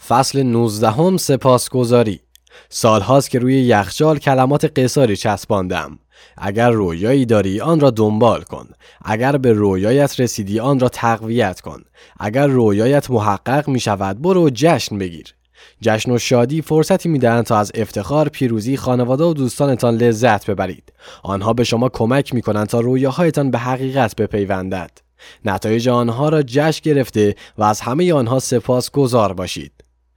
فصل 19 سپاسگزاری. سالهاست که روی یخچال کلمات قصاری چسباندم. اگر رویایی داری آن را دنبال کن. اگر به رویایت رسیدی آن را تقویت کن. اگر رویایت محقق می شود برو جشن بگیر. جشن و شادی فرصتی میدهند تا از افتخار، پیروزی، خانواده و دوستانتان لذت ببرید. آنها به شما کمک میکنند تا رویاهایتان به حقیقت بپیوندد. نتایج آنها را جشن گرفته و از همه آنها سپاسگزار باشید.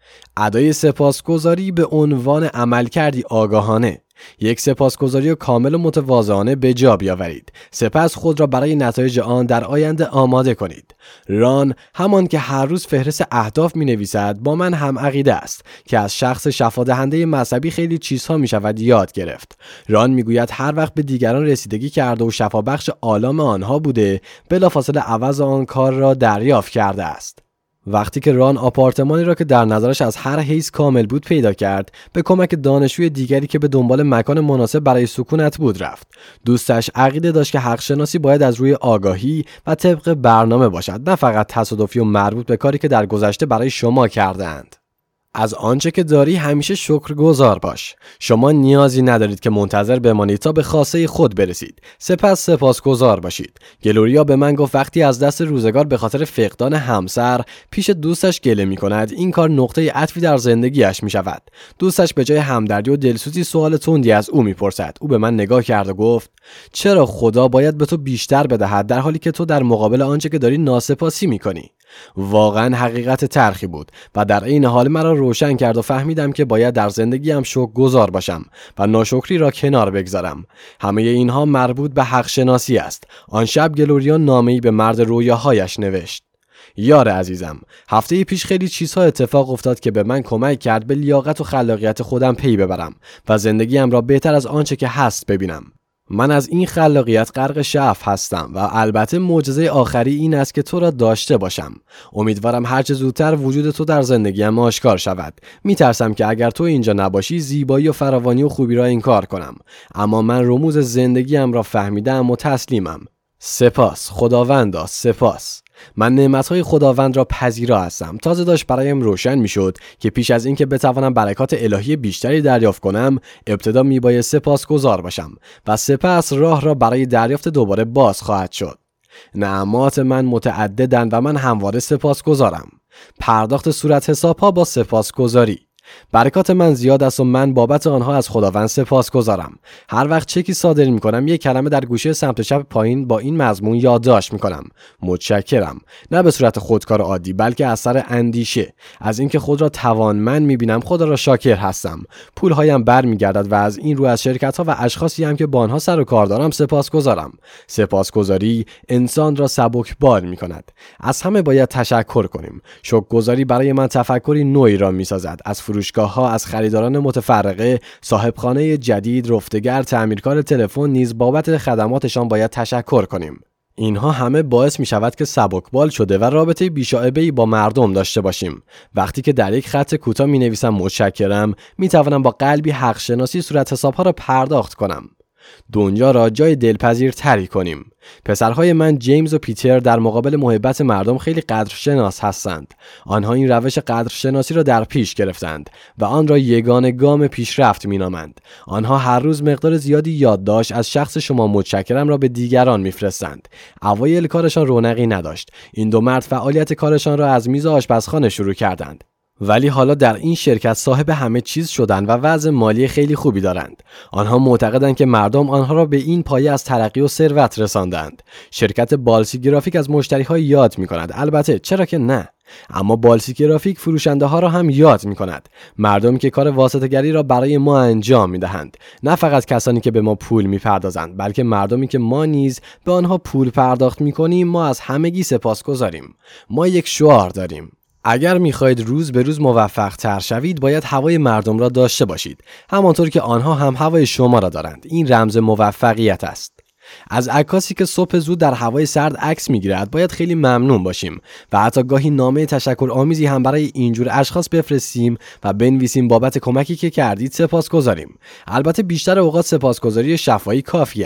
ادای سپاسگزاری به عنوان عملکردی آگاهانه. یک سپاسگزاری کامل و متواضعانه به جا بیاورید. سپس خود را برای نتایج آن در آینده آماده کنید. ران، همان که هر روز فهرست اهداف می نویسد، با من هم عقیده است که از شخص شفادهنده مذهبی خیلی چیزها می شود یاد گرفت. ران می گوید هر وقت به دیگران رسیدگی کرده و شفابخش آلام آنها بوده، بلافاصله عوض آن کار را دریافت کرده است. وقتی که ران آپارتمانی را که در نظرش از هر حیث کامل بود پیدا کرد، به کمک دانشجوی دیگری که به دنبال مکان مناسب برای سکونت بود رفت. دوستش عقیده داشت که حق شناسی باید از روی آگاهی و طبق برنامه باشد، نه فقط تصادفی و مربوط به کاری که در گذشته برای شما کردند. از آنچه که داری همیشه شکرگزار باش. شما نیازی ندارید که منتظر بمانید تا به خواسته خود برسید. سپس سپاسگزار باشید. گلوریا به من گفت وقتی از دست روزگار به خاطر فقدان همسر پیش دوستش گله می کند، این کار نقطه عطفی در زندگیش می شود. دوستش به جای همدردی و دلسوزی سوال تندی از او می پرسد. او به من نگاه کرد و گفت چرا خدا باید به تو بیشتر بدهد در حالی که تو در مقابل آنچه که داری ناسپاسی می کنی؟ واقعا حقیقت تلخی بود و در این حال مرا روشن کرد و فهمیدم که باید در زندگیم شکرگزار باشم و ناشکری را کنار بگذارم. همه اینها مربوط به حق شناسی است. آن شب گلوریا نامه‌ای به مرد رویاهایش نوشت. یار عزیزم، هفته پیش خیلی چیزها اتفاق افتاد که به من کمک کرد به لیاقت و خلاقیت خودم پی ببرم و زندگیم را بهتر از آنچه که هست ببینم. من از این خلاقیت غرق شعف هستم و البته معجزه آخری این است که تو را داشته باشم. امیدوارم هرچه زودتر وجود تو در زندگیم آشکار شود. میترسم که اگر تو اینجا نباشی زیبایی و فراوانی و خوبی را انکار کنم، اما من رموز زندگیم را فهمیدم و تسلیمم. سپاس خداوندا، سپاس. من نعمتهای خداوند را پذیرا هستم. تازه داشت برایم روشن میشد که پیش از اینکه بتوانم برکات الهی بیشتری دریافت کنم، ابتدا میباید سپاسگزار باشم و سپس راه را برای دریافت دوباره باز خواهد شد. نعمات من متعددند و من همواره سپاسگزارم. پرداخت صورت حساب‌ها با سپاسگزاری. برکات من زیاد است و من بابت آنها از خداوند سپاسگزارم. هر وقت چکی صادر می‌کنم یک کلمه در گوشه سمت چپ پایین با این مضمون یادداشت می‌کنم: متشکرم. نه به صورت خودکار عادی، بلکه اثر اندیشه. از اینکه خود را توانمند می‌بینم خدا را شاکر هستم. پول‌هایم برمیگردد و از این رو از شرکت‌ها و اشخاصی هم که با آنها سر و کار دارم سپاسگزارم. سپاسگزاری انسان را سبکبار می‌کند. از همه باید تشکر کنیم. شکرگزاری برای من تفکری نوعی را می‌سازد. از فروشگاه‌ها، از خریداران متفرقه، صاحبخانه جدید، رفتگر، تعمیرکار تلفن نیز بابت خدماتشان باید تشکر کنیم. اینها همه باعث می شود که سبکبال شده و رابطه بی‌شائبه‌ای با مردم داشته باشیم. وقتی که در یک خط کوتاه می نویسم متشکرم، می توانم با قلبی حق شناسی صورت حساب‌ها را پرداخت کنم. دنیا را جای دلپذیرتری کنیم. پسرهای من جیمز و پیتر در مقابل محبت مردم خیلی قدرشناس هستند. آنها این روش قدرشناسی را در پیش گرفتند و آن را یگانه گام پیشرفت مینامند. آنها هر روز مقدار زیادی یادداشت از شخص شما متشکرم را به دیگران میفرستند. اوایل کارشان رونقی نداشت. این دو مرد فعالیت کارشان را از میز آشپزخانه شروع کردند. ولی حالا در این شرکت صاحب همه چیز شدند و وضع مالی خیلی خوبی دارند. آنها معتقدند که مردم آنها را به این پایه از ترقی و ثروت رساندند. شرکت بالسی گرافیک از مشتری‌ها یاد می‌کند. البته چرا که نه؟ اما بالسی گرافیک فروشنده ها را هم یاد می‌کند. مردمی که کار واسطه‌گری را برای ما انجام می‌دهند. نه فقط کسانی که به ما پول می‌پردازند، بلکه مردمی که ما نیز به آنها پول پرداخت می‌کنیم. ما از همگی سپاسگزاریم. ما یک شعار داریم: اگر می‌خواهید روز به روز موفق تر شوید باید هوای مردم را داشته باشید، همانطور که آنها هم هوای شما را دارند. این رمز موفقیت است. از عکاسی که صبح زود در هوای سرد عکس میگیرد باید خیلی ممنون باشیم و حتی گاهی نامه تشکرآمیزی هم برای اینجور اشخاص بفرستیم و بنویسیم بابت کمکی که کردید سپاسگزاریم. البته بیشتر اوقات سپاسگزاری شفاهی کافی است.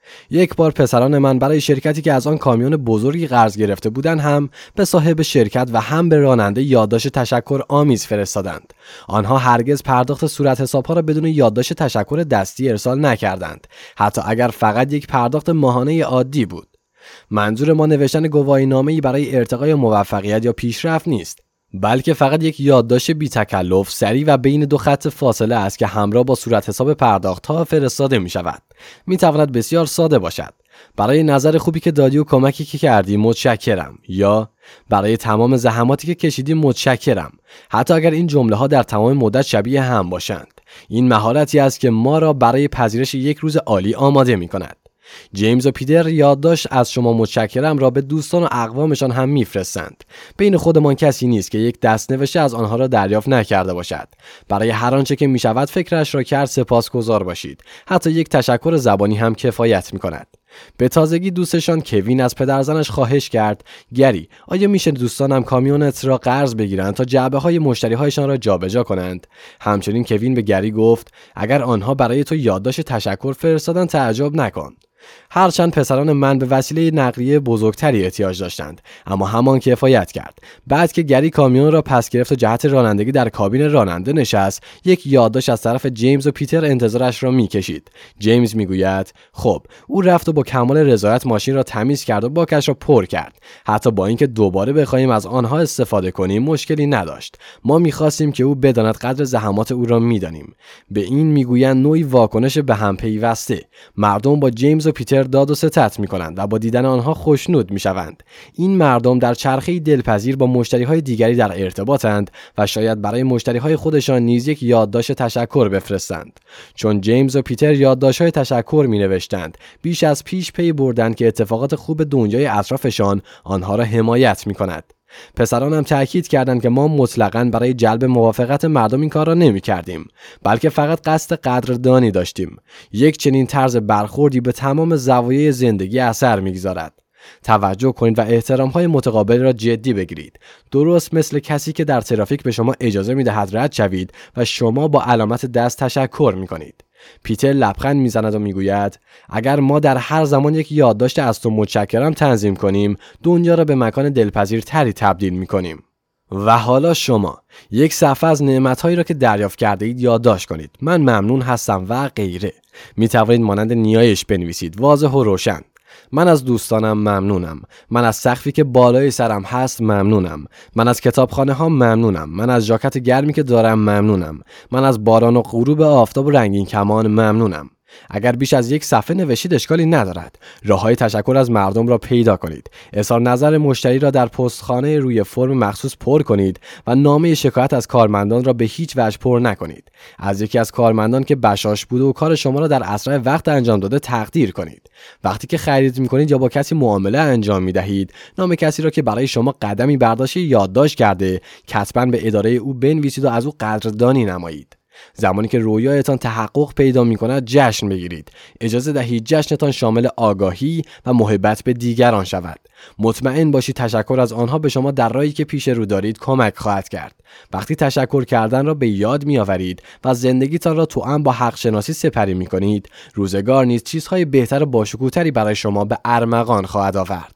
یک بار پسران من برای شرکتی که از آن کامیون بزرگی قرض گرفته بودند هم به صاحب شرکت و هم به راننده یادداشت تشکر آمیز فرستادند. آنها هرگز پرداخت صورت حسابها را بدون یادداشت تشکر دستی ارسال نکردند، حتی اگر فقط یک پرداخت ماهانه عادی بود. منظور ما نوشتن گواهینامه‌ای برای ارتقای موفقیت یا پیشرفت نیست، بلکه فقط یک یادداشت بی تکلف، سریع و بین دو خط فاصله است که همراه با صورت حساب پرداخت‌ها فرستاده می شود. می تواند بسیار ساده باشد: برای نظر خوبی که دادی و کمکی که کردی متشکرم، یا برای تمام زحماتی که کشیدی متشکرم، حتی اگر این جمله ها در تمام مدت شبیه هم باشند. این مهارتی است که ما را برای پذیرش یک روز عالی آماده می کند. جیمز و پیتر یادداشت از شما متشکرم را به دوستان و اقوامشان هم میفرستند. بین خودمان کسی نیست که یک دستنوشته از آنها را دریافت نکرده باشد. برای هر آنچه که میشود فکرش را کرد سپاسگزار باشید. حتی یک تشکر زبانی هم کفایت میکند. به تازگی دوستشان کوین از پدرزنش خواهش کرد: گری، آیا میشه دوستانم کامیونت را قرض بگیرند تا جعبه‌های مشتری‌هایشان را جابجا کنند؟ همچنین کوین به گری گفت: اگر آنها برای تو یادداشت تشکر فرستادن تعجب نکن. هرچند پسران من به وسیله نقلیه بزرگتری احتیاج داشتند، اما همان کفایت کرد. بعد که گری کامیون را پس گرفت و جهت رانندگی در کابین راننده نشست، یک یادداشت از طرف جیمز و پیتر انتظارش را می‌کشید. جیمز میگوید: خب، او رفت و با کمال رضایت ماشین را تمیز کرد و باکش را پر کرد. حتی با اینکه دوباره بخواهیم از آنها استفاده کنیم مشکلی نداشت. ما می‌خواستیم که او بداند قدر زحمات او را می‌دانیم. به این میگویند نوعی واکنش به هم پیوسته. مردم با جیمز و پیتر داد و ستد می‌کنند و با دیدن آنها خوشنود می‌شوند. این مردم در چرخه‌ای دلپذیر با مشتری‌های دیگری در ارتباطند و شاید برای مشتری‌های خودشان نیز یک یادداشت تشکر بفرستند. چون جیمز و پیتر یادداشت‌های تشکر می‌نوشتند، بیش از پیش پی بردند که اتفاقات خوب دنیای اطرافشان آنها را حمایت می‌کند. پسرانم تأکید کردند که ما مطلقاً برای جلب موافقت مردم این کار را نمی کردیم، بلکه فقط قصد قدردانی داشتیم. یک چنین طرز برخوردی به تمام زوایای زندگی اثر می‌گذارد. توجه کنید و احترام‌های متقابل را جدی بگیرید. درست مثل کسی که در ترافیک به شما اجازه می‌دهد رد شوید و شما با علامت دست تشکر می‌کنید. پیتر لبخند میزند و میگوید: اگر ما در هر زمان یک یادداشت از تو متشکرم تنظیم کنیم، دنیا را به مکان دلپذیرتری تبدیل میکنیم. و حالا شما یک صفحه از نعمتهایی را که دریافت کرده اید یادداشت کنید: من ممنون هستم و غیره. می توانید مانند نیایش بنویسید، واضح و روشن: من از دوستانم ممنونم. من از سقفی که بالای سرم هست ممنونم. من از کتابخانه ها ممنونم. من از ژاکت گرمی که دارم ممنونم. من از باران و غروب آفتاب و رنگین کمان ممنونم. اگر بیش از یک صفحه نوشید اشکالی ندارد. راههای تشکر از مردم را پیدا کنید. اظهار نظر مشتری را در پستخانه روی فرم مخصوص پر کنید و نامه شکایت از کارمندان را به هیچ وجه پر نکنید. از یکی از کارمندان که بشاش بوده و کار شما را در اسرع وقت انجام داده تقدیر کنید. وقتی که خرید می‌کنید یا با کسی معامله انجام می‌دهید، نام کسی را که برای شما قدمی برداشت یادداشت کرده کتباً به اداره او بنویسید و از او قدردانی نمایید. زمانی که رویایتان تحقق پیدا می‌کند جشن بگیرید. اجازه دهید جشنتان شامل آگاهی و محبت به دیگران شود. مطمئن باشید تشکر از آنها به شما در راهی که پیش رو دارید کمک خواهد کرد. وقتی تشکر کردن را به یاد می‌آورید و زندگیتان را توأم با حق شناسی سپری می‌کنید، روزگار نیز چیزهای بهتر و باشکوه‌تری برای شما به ارمغان خواهد آورد.